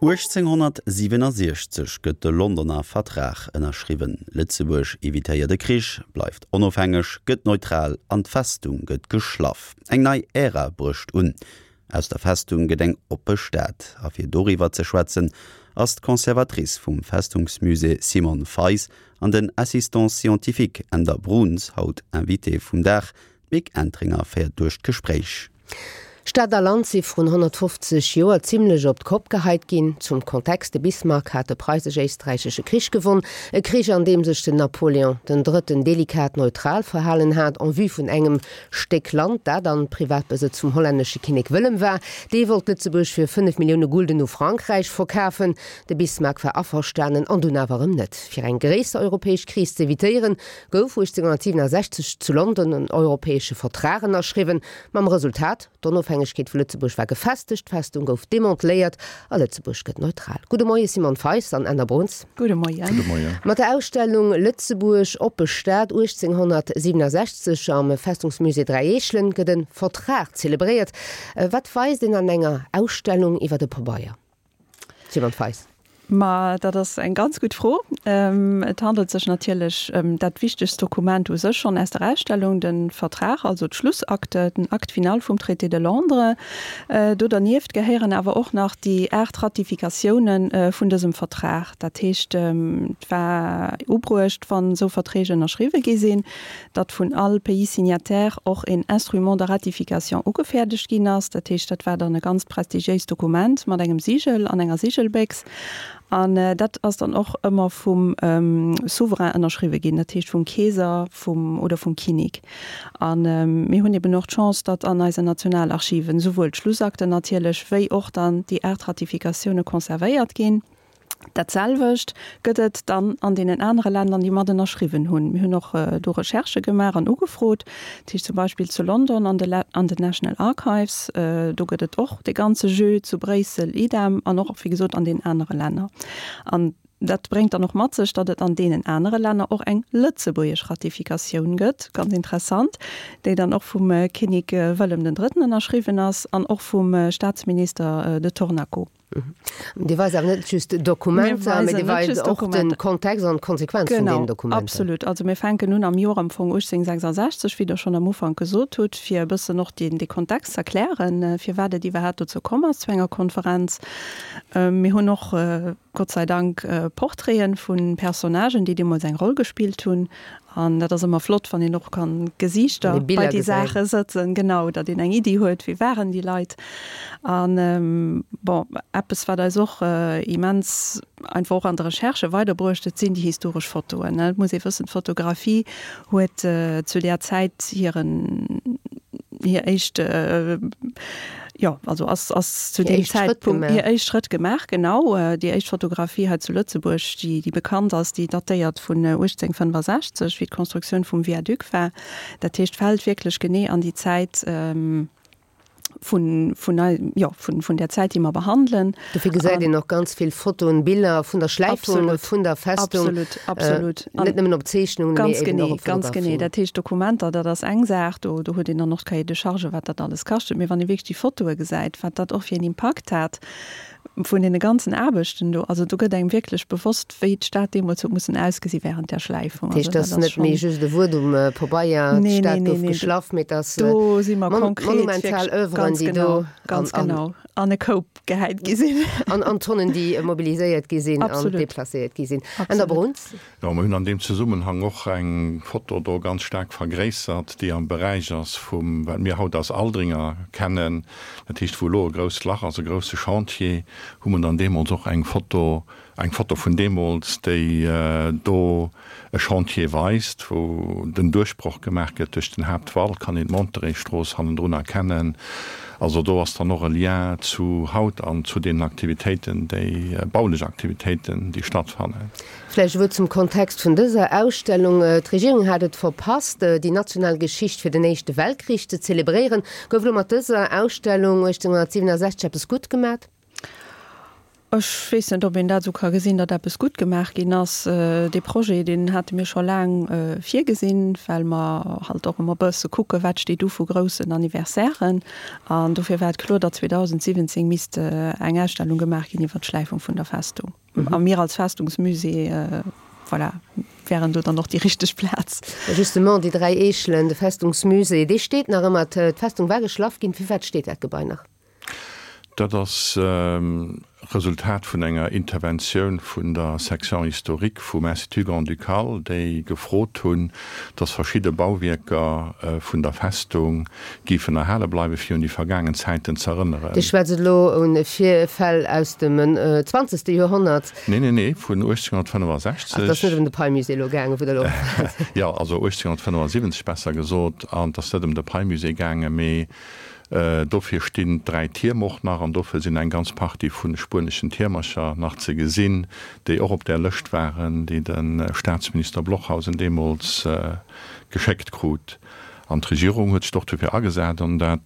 1867 gëtt de Londoner Vertrag ënnerschriwen. Lützeburg evitéiert de Krich, bleifft onofhängeg, gëtt neutral an d'Festung gëtt geschlaff. Eng nei Ära brucht un. Aus der Festung gedenk opbestat, a fir doriwer ze schwätzen, ass d'Konservatrice vum Festungsmuse Simon Feis an den Assistant Scientifique en der Bruns haut invité vum Dach, Mick Entringer fir duerch d'Gespräch. Stadt der Land si vun 150 Joer ziemlichlech op d'Kop geheit ginn. Zum Kontext de Bismarck hat de Preisegeistreichsche Krich gewonnen, e Krich an dem sech den Napoleon den dritten delikat neutral verhalen hat an wie vun engem Steck Land, dat dann Privatbesitz zum holländesche Kinig Willem war. Dee wollt Lützeburg fir 5 Millionen Gulden no Frankreich verkäfen. De Bismarck war afverstanen an du nawerëm net. Fir eng gereester europäesch Kris ze evitéieren, gouf 1867 zu London en europäesche Vertragen erschriwen, mam Resultat Donofhängigkeit vu Lützeburg war gefestigt, Festung gouf demontléiert, a Lützeburg gëtt neutral. Gute Moie Simon Feis an Anna Bruns. Gute Moie. Mat der Ausstellung Lützeburg opbestat 1867 am Festungsmuse Dreieschlen gëtt den Vertrag zelebriert. Wat weis den an enger Ausstellung iwwer de Pobaier? Simon Feis. Ma dat ass eng ganz gut froh. Et handelt sech natürlich dat wichtigste Dokument u sech schon erst der Ausstellung den Vertrag, also d' Schlussakte, den Akt final vum Traité de Londres. Do daneft geheieren awer auch nach die Erdratifikationen vun diesem Vertrag. Dat hecht war ubrucht van so Verträgen erschriwe gesinn, dat vun all Pays signataire auch in Instrument der Ratifikation ugefertigt gin ass. Dat hecht dat war dann ein ganz prestigiös Dokument mat engem Sigel an enger Sigelbecks. An dat ass dann auch immer vum Souverän ënnerschriwe gin, datcht vum Käser oder vum Kinig. An mé hunn eben noch Chance, dat an eise Nationalarchiven sowohl Schlussakte natierlech wéi och dann die Erdratifikationune konservéiert gin. Datselwecht gëtt dann an den anderen Ländern, die Maden erschriven hunn. Wir hunn noch do Recherche gemer an ugefrot, Tisch zum Beispiel zu London an de National Archives, do gëtt och de ganze Jeu zu Bresel, Idem an noch wie gesot an den anderen Länder. Dat bringt dann noch matzech, dat et an denen andere Länder auch eng Lützeburgisch Ratifikationun gëtt, ganz interessant, déi dann auch vum Kinig Willem III. Erschriven ass an auch vum Staatsminister de Tornaco. Die war net just Dokument den Kontext an Konsequenzen den Dokument. Absolut. Also mir fenke nun am Joar am Fong 1866 wieder schon am Ufang gesot tut, fir bësse noch den Kontext erklären, fir werde die Wer zu kommen Zwänger Konferenz. Mir hunn noch Gott sei Dank Porträten vun Personagen, die dem eng Rolle gespielt hun. An dat ass immer flott, wann noch kann Gesichter bei die Sache sitzen, genau, dat den eng Idee huet, wie wären die Leiit. An Apps war da soch immens einfach an der Recherche weiterbruchtet sinn die historisch Fotoen. Muss ich wissen, Fotografie huet zu der Zeit hier echt ja, also als zu dem Zeitpunkt hier echt Schritt gemacht, genau. Die echt Fotografie hat zu Lützeburg, die bekannt ist, die datiert von 1865, wie die Konstruktion vom Viadukt war. Der Tisch fällt wirklich genau an die Zeit von der Zeit, die wir behandeln. Dafür gesagt, noch ganz viel Foto und Bilder von der Schleifung, von der Festung. Absolut. Nicht nur auf Zeichnungen, ganz genau. Der Tisch Dokumenter, der das eng sagt, du hast noch keine Charge, was das alles kostet. Mir waren wirklich die Fotos gesagt, was das auch für einen Impact hat. Von den ganzen Arbeiten, also du gedenkst wirklich bewusst, wie die Stadt muss ausgesehen während der Schleifung. Also, das ist nicht mehr just der Wort Pobaier, die Stadt geschlafen mit das monumental Övren, die du ganz genau an den Cope gehalten gesehen. An Tonnen, die mobilisiert gesehen, an deplaciert gesehen. An der Bruns? Ja, wir haben an dem Zusammenhang auch ein Foto da ganz stark vergrößert, die am Bereich ist, weil wir heute als Aldringer kennen, das ist wohl ein grosses Lach, also ein grosses Chantier, wo man an dem uns auch ein Foto von dem uns, die da ein Chantier weist, wo den Durchbruch gemacht wird durch den Hauptwall, kann in Monterey-Straße drunter erkennen. Also da ist dann noch ein Lien zu Haut an zu den Aktivitäten, die baulichen Aktivitäten, die stattfinden. Vielleicht wird zum Kontext von dieser Ausstellung, die Regierung hat es verpasst, die nationale Geschichte für den Ersten Weltkrieg zu zelebrieren. Gouf mit dieser Ausstellung 1967 etwas gut gemacht? Ich weiß nicht, ob ich dazu gesehen habe, dass es gut gemacht ist. Das Projekt den hat mir schon lange viel gesehen, weil man halt auch immer besser gucken, was steht für großen Anniversären. Und dafür wird klar, dass 2017 müsste eine Ausstellung gemacht in der Schleifung von der Festung. Und wir als Festungsmuseum voilà, wären du dann noch die richtige Platz. Justement, die 3 Eschlen, das Festungsmuseum, die steht nach immer, die Festung war geschlafen, wie weit steht das Gebäude noch? Das Resultat vun enger Intervention vun der Sektion Historik vum Institut Grand Ducal, déi gefrot hunn, dats verschiedene Bauwerker vun der Festung gifen erhelle bleibe fir die vergangen Zeiten zu erinnern. Die Schwezelo und 4 Fäll aus dem 20. Jahrhundert. Nee, vun 1865. Ach, das net de Palmmuseo gegangen wo der Ja, also 1875 besser gesot an dat dem de Palmmuseo gange méi. Dofir stehen 3 Tiermocht nach an dofir sind ein ganz Party vun spurneschen Tiermacher nach ze gesinn, déi auch op der löscht waren, die den Staatsminister Blochhausen Demos gescheckt krut. An Regierung huet doch dofir agesät an dat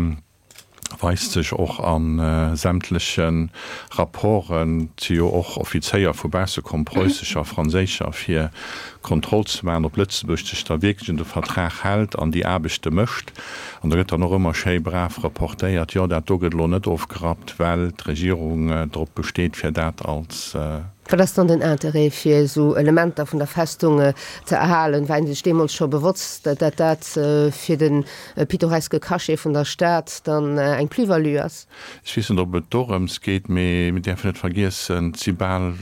weist sich auch an sämtlichen Rapporten, die auch offiziell vorbeizukommen, preußischer, französischer, für Kontrolle zu machen, ob Lützeburg sich da wirklich den Vertrag hält, an die Erbischte möchte. Und da wird dann noch immer schön brav rapportiert, ja, der Dogget lo nicht aufgehabt, weil die Regierung darauf besteht, für das als das dann den Interesse für so Elemente von der Festung zu erhalten, weil sich dem uns schon bewusst, dass das für den pittoreske Kasche von der Stadt dann ein Plus-Value ist. Ich weiß nicht, ob es darum geht, mit der nicht vergessen, Zibal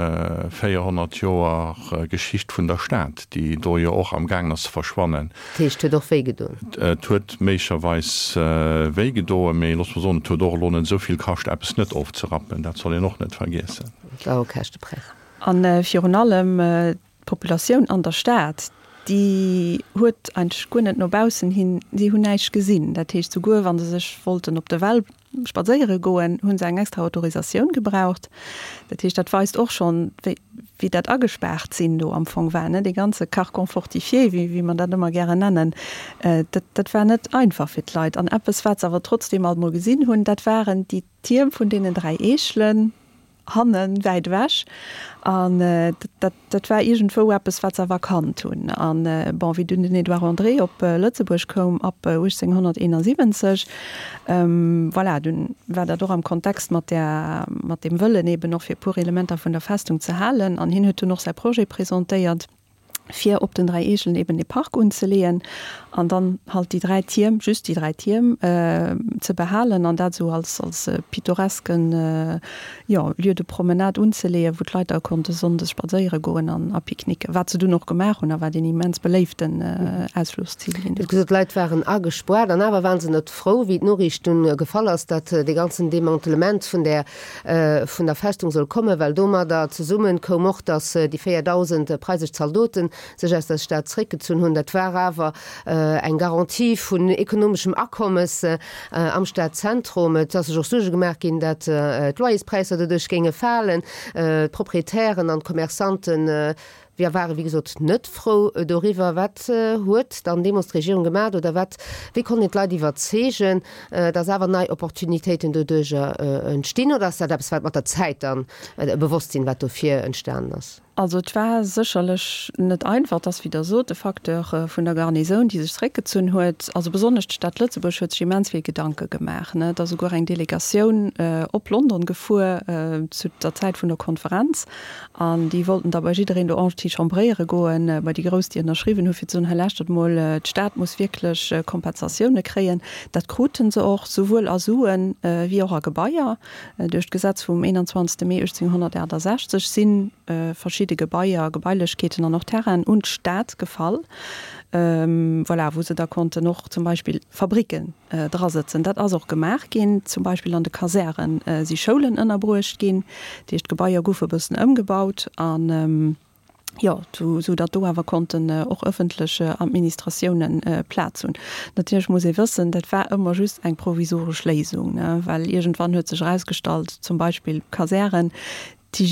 400 Jahre Geschichte von der Stadt, die da ja auch am Gang ist verschwunden. Die ist doch wehgetan. Tut möglicherweise wehgetan, aber lass mal sagen, tut doch lohnen, so viel Kaste etwas nicht aufzurappen, das soll ich noch nicht vergessen. Okay. An Fion allem Population an der Stadt, die huet ein Skunnet nobausen hin, die hun neich gesinn. Dat heißt, zu go, wann se sech wollten op der Welt spaziere goen, hunn se extra Autorisation gebraucht. Dat heißt, dat weist auch schon, wie dat agesperrt sinn do am Fong wenne, die ganze Carcon fortifié, wie man dat immer gerne nennen. Dat war net einfach fir Leiit. An Appes wat awer trotzdem alt mo gesinn hunn, dat waren die Tieren von denen 3 Eschlen, Hannen weit wäsch an dat war irgendwo etwas, was er vakant tun an bon wie dünne Edouard André op Lützeburg kom ab 1871 voilà, dun war der doch am Kontext mat dem Wëllen eben noch fir pur Elementer von der Festung zu halen an hin huet noch sein Projekt präsentiert 4 op den 3 Escheln eben den Park unzulehen an dann halt die 3 Tieren just die 3 Tieren zu behalen an dazu als pittoresken Lieu de Promenade unzulehen, wo die Leute konnte sonst spazieren gehen an Picknicke. Was du noch gemacht und da war den immens belebten Ausflussziel. Die Leute waren angespart, dann aber waren sie nicht froh, wie die Nachricht gefallen ist, dass die ganzen Demantelement von der Festung soll kommen, weil da da zusammen kommen auch, dass die 4.000 Preiszahldoten sich aus der Stadt zurückgezogen haben. Das war aber eine Garantie von ökonomischem Abkommens am Stadtzentrum. Das ist auch so gemerkt, dass die Loyerspreise dadurch gingen fallen, Proprietären und Kommerzanten wir waren wie gesagt net froh darüber wat huet dann Demonstration gemacht oder wat wie kon net Leute verzegen das aber neue Opportunitäten dadurch entstehen oder das mat der Zeit dann bewusstsinn wat dafür entstanden ist. Also es war sicherlich nicht einfach, dass wieder so der Faktor von der Garnison diese Strecke gezogen hat. Also besonders die Stadt Lützeburg hat sich immens viel Gedanken gemacht. Ne? Da sogar eine Delegation op London gefahren zu der Zeit von der Konferenz. Und die wollten dabei jeder in der Anti-Chambriere gehen, weil die Große unterschrieben haben, für so eine mal die Stadt muss wirklich Kompensationen kriegen. Das kruten sie auch sowohl Asuren wie auch Gebäude. Durch das Gesetz vom 21. Mai 1860 sind verschiedene Gebäudeketen an noch Terren und Staat gefallen, voilà, wo sie da konnte noch zum Beispiel Fabriken dran sitzen. Das ist auch gemacht gehen, zum Beispiel an den Kasernen. Sie Schulen in der Brust gehen, die Gebäude ein bisschen umgebaut an ja, so dat do awer konnten auch öffentliche Administrationen Platz und natürlich muss ich wissen, dat war immer just eng provisorisch Lesung, ne? Weil irgendwann huet sich rausgestalt, zum Beispiel Kasernen, die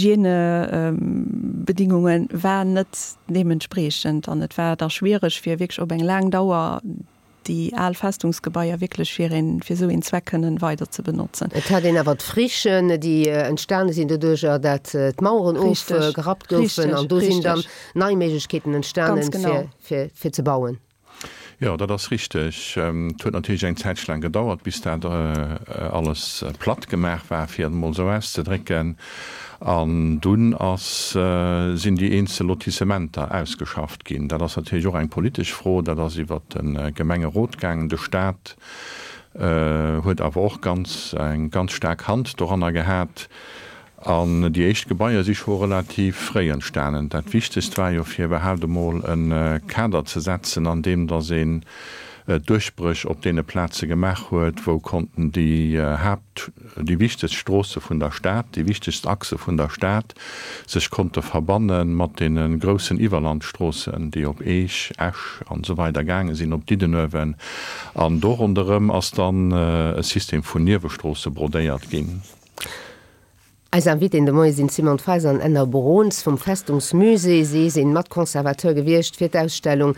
Hygienebedingungen waren net dementsprechend an net war da schwierig fir wirklich op eng lang Dauer die Allfestungsgebäier wirklich für so in Zwecken weiter zu benutzen. Et hat den awer frischen, die entstanden sind dadurch, dat Mauuren gehabt goen an do sind dann Neimeketen entstanden fir ze bauen. Ja, das richtig. Tut natürlich eng Zeitschlang gedauert, bis da alles platt gemacht war, fir den mal so auszudrücken. An dun as sind die einzelnen Lotissementer ausgeschafft gin. Da das natürlich auch eng politisch froh, da das iwwer den Gemenge Rotgang de Staat huet aber auch eng ganz stark Hand daran gehabt. An die Echtgebäier sich vor relativ frei entstanden. Dat wichtigste war ja fir überhaupt mal een Kader zu setzen, an dem da se Durchbrüch op dee Plätze gemacht huet, wo konnten die wichtigste Straße vun der Stadt, die wichtigste Achse vun der Stadt sech konnte verbannen mat den großen Iwerlandstraßen, die op Eich, Esch an so weiter gange sind op die denwen an do anderem as dann ein System vun Nierwestraße brodéiert ging. Als an wit in de Moi sind Simon Pfizer an ennner Borons vum Festungsmuse se sinn mat Konservateur gewircht fir d'Ausstellung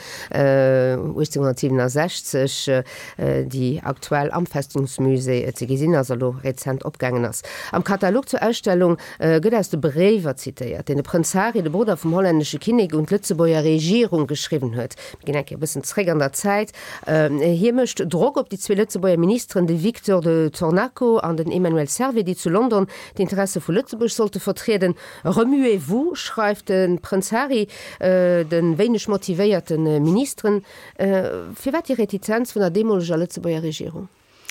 1867 die aktuell am Festungsmuse ze gesinn as rezent opgangen ass. Am Katalog zur Ausstellung gëtt ass de Brewer zitiert, den de Prinzari de Bruder vum holländsche Kinig und Lützebauer Regierung geschrieben huet. Genke bisssen träg an der Zeit. Hier mecht Drog op die zwei Lützebauer Ministerin de Victor de Tornaco an den Emmanuel Servet, die zu London die Interesse vu Lützeburg sollte vertreten. Remuez-vous, schreibt den Prinz Harry den wenig motivierten Ministerin. Für wat die Retizenz von der demolscher Lützeburger Regierung?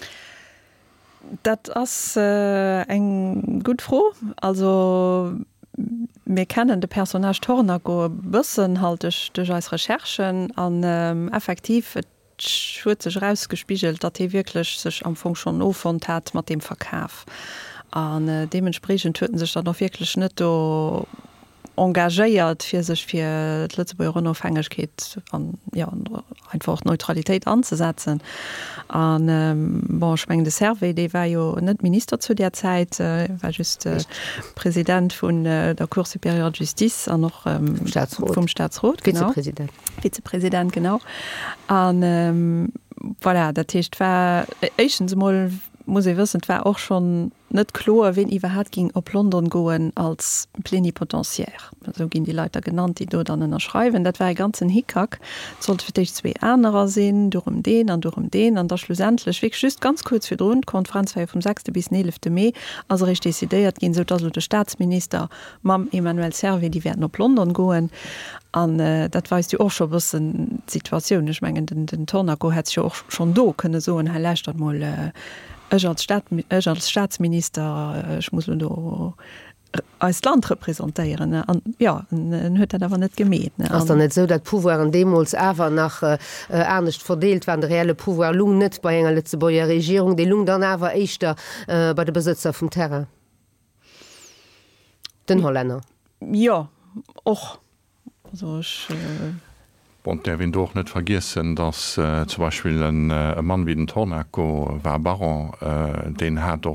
Dat ass eng gut froh. Also wir kennen de Personage Tornaco bëssen haltech durch als Recherchen an effektiv sech rausgespiegelt, dat wirklich sech am Funk schon ofon hat mat dem Verkauf. An dementsprechend töten sich dann noch wirklich nicht engagéiert fir sech fir Lützeburger Unabhängigkeit an einfach Neutralität anzusetzen. An schwngende Servet, die war jo net Minister zu der Zeit, war just Präsident vun der Cour supérieure de Justice an noch vom Staatsrat, Vizepräsident genau. An voilà, dat Techt war mal muss ich wissen, war auch schon net klar, wen iwwer hat ging op London goen als plenipotentiaire. So gin die Leute genannt, die do dann erschreiben. Dat war ein ganzen Hickhack. Sollte für dich zwei anderer sinn, durum den, an der schlussendlich wie just ganz kurz für Grund Konferenz war vom 6. bis 11. Mai, also richtig desideiert gin so der Staatsminister Mam Emmanuel Servet, die werden op London goen. An dat weist du auch schon bisschen Situation. Ich meine, den Tornaco hat ja auch schon do könne so ein Herrlächt mal als Staatsminister ich muss als Land repräsentieren huet awer net gemet. net so dat Pouvoir an Demos awer nach ernstcht verdeelt, wann de reelle Pouvoir lung net bei enger Lützebauer Regierung, de lung dann awer eichter bei de Besitzer vum Terra. Den Holländer. Ja och. Und der will doch nicht vergessen, dass zum Beispiel ein Mann wie den Tornaco war Baron, den hat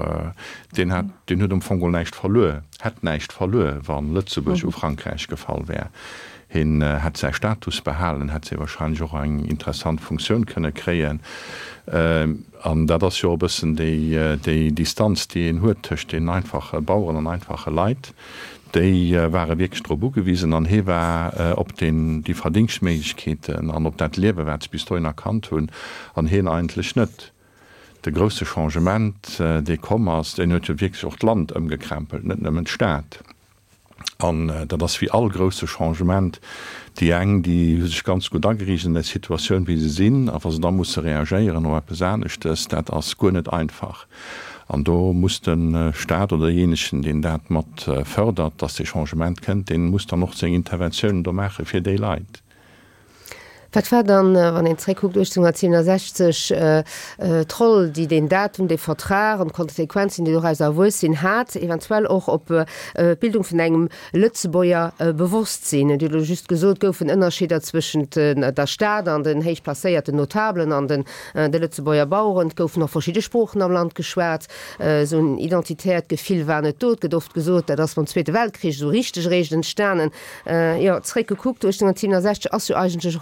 Fongol nicht verloren, wann Lützeburg auf Frankreich gefallen wäre. Hin hat sein Status behalten, hat sie wahrscheinlich auch eine interessante Funktion können kreieren. Und das ist ja ein bisschen die Distanz, die in Hut zwischen den einfachen Bauern und einfachen Leuten. Die waren wirklich Strobo gewiesen an he war op die Verdienstmäßigkeiten an op dat Lebewärts bis du erkannt hun an hin eigentlich net. De große Changement de kommmers den wirklich auch Land umgekrempelt net nem Staat. An das wie all große Changement die eng die sich ganz gut angeriesen der Situation wie sie sinn, aber da muss reagieren oder besanigt dat as go net einfach. An do muss den Staat oder jenigen, den dat mat fördert, dass de Changement kennt, den muss noch seg Interventionen do mache fir de Leiit. Wat war dann wann en Treguckt 1960 Troll, die den Datum de Vertrag und Konsequenzen, die du wosinn hat, eventuell auch op Bildung vun engem Lützebauer bewusstsinn, die du just gesot goufen Unterschieder zwischen der Staat an den heich placéierte Notablen an den de Lützebauer Bauern goufen noch verschiedene Spruchen am Land geschwert, so ein Identität gefiel war net tot geduft gesot, dass man Zweite Weltkrieg so richtig regenden Sternen Treguckt 1960 as du eigentlich auch nie weiter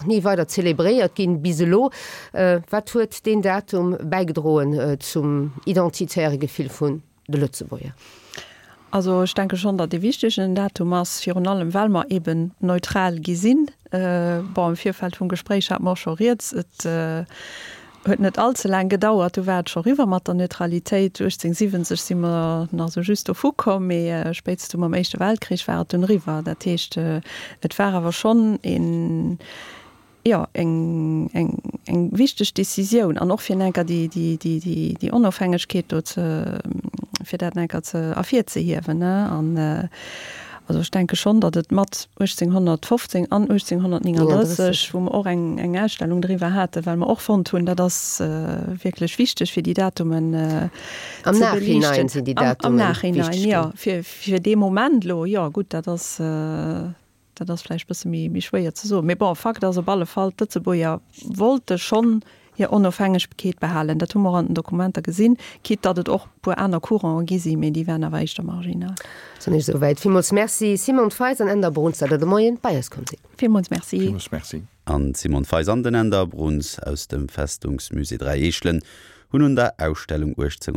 oder zelebréiert gin biselo wat huet den Datum beigedrohen zum identitäre Gefil vun de Lützeburger. Also ich denke schon, dat de wichtigchten Datum ass Fi allem Wellmer eben neutral gesinn beim Vierfeld vum Gespräch hat marchoriert huet net allze lang gedauert, du werd schon riwer mat der Neutralitéit 1870 simmer na so just vorkom spest du am Echte Weltkrieg war den River dat techte et war awer schon in ja eng wichtig Decision an noch fir enker die Unabhängigkeit fir dat enker ze afir ze hiwen an also ich denke schon, dat et mat 1815 an 1839 wo man auch eng Erstellung drüber hatte, weil man auch von tun, dat das wirklich wichtig für die Datumen am Nachhinein sind die Datumen am Nachhinein ja für den Moment lo ja gut das vielleicht bisschen mi schwer zu so mir Fakt also balle Fall ja wollte schon ja unabhängig Paket behalen der tumoranten Dokumenter gesinn ki dat auch po einer Courant gisi mir die werden weich der Margina so nicht so weit vielmals merci Simon Feis an Enderbruns der Moien Bayers kommt vielmals merci an Simon Feis an den Enderbruns aus dem Festungsmuse 3 Eschlen hun der Ausstellung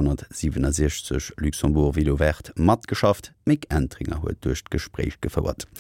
1867 Luxemburg Vilowert mat geschafft, Mick Entringer huet durch Gespräch gefauerert.